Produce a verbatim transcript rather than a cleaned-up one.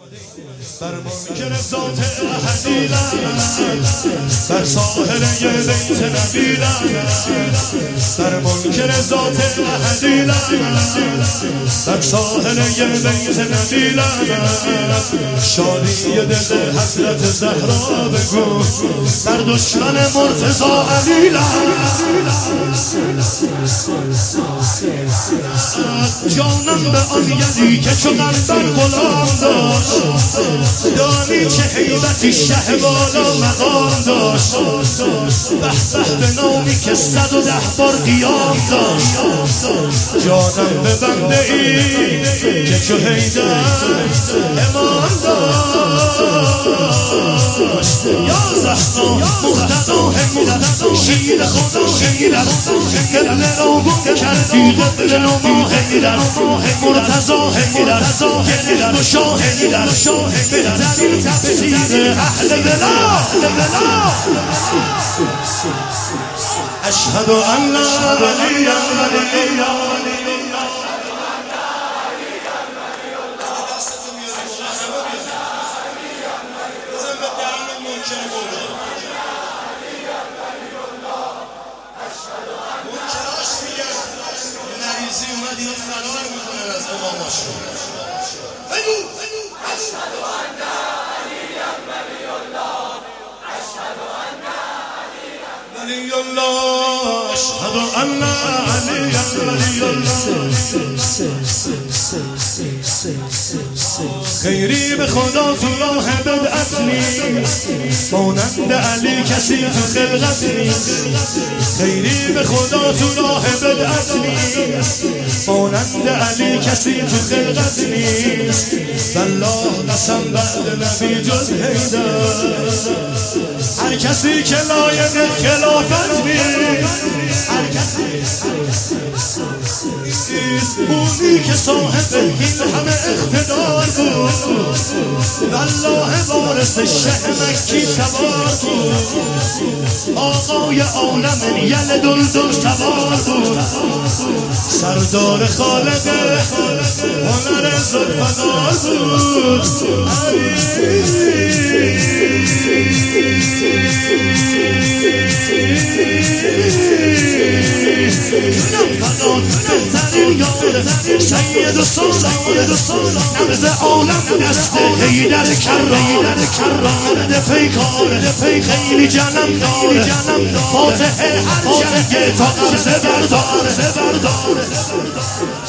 بر منکر ذات احدی لعنت، بر ساحل یه بیت نبی لعنت، بر منکر ذات احدی لعنت، بر ساحل یه بیت نبی لعنت. شادی دل حضرت زهرا بگو، بر دشمن مرتضی علی لعنت. جانم به آن یزی که چو قلبر غلام داشت، دانی چه حیبتی شه بالا مقام داشت. به به به نامی که صد و ده بار قیام داشت. جانم به بنده ای که چو حیدر امام داشت. یا زهرا مقتدا حیدر، شیر خدا حیدر، قبل رو گم کردی قبل نما حیدر، مرتضی حیدر، گل گشا حیدر، بهترین تفسیر اهل بلا. اشهد ان لا اله الا الله. أشهد أن عليا ولي الله، أشهد أن عليا ولي الله، أشهد أن عليا ولي الله. خیری به خدا تو راه بدعت نیست، مانند علی کسی تو خلقت نیست. خیری به خدا تو راه بدعت نیست، مانند علی کسی تو خلقت نیست. والله قسم بعد نبی جز حیدر، هر کسی که لایق خلافت نیست. هر کسی اونی که صاحب این همه اقتدار بود، والله وارث شه مکی تبار بود. آقای عالم یل دلدل سوار بود، سردار خالق هنر ذوالفقار بود. فقط بهترین یاد سید و سالار، نبض عالم دست حیدر کرار، ده پیکار خیلی جنم دار، فاتحه هر جنگ تا قرض بردار.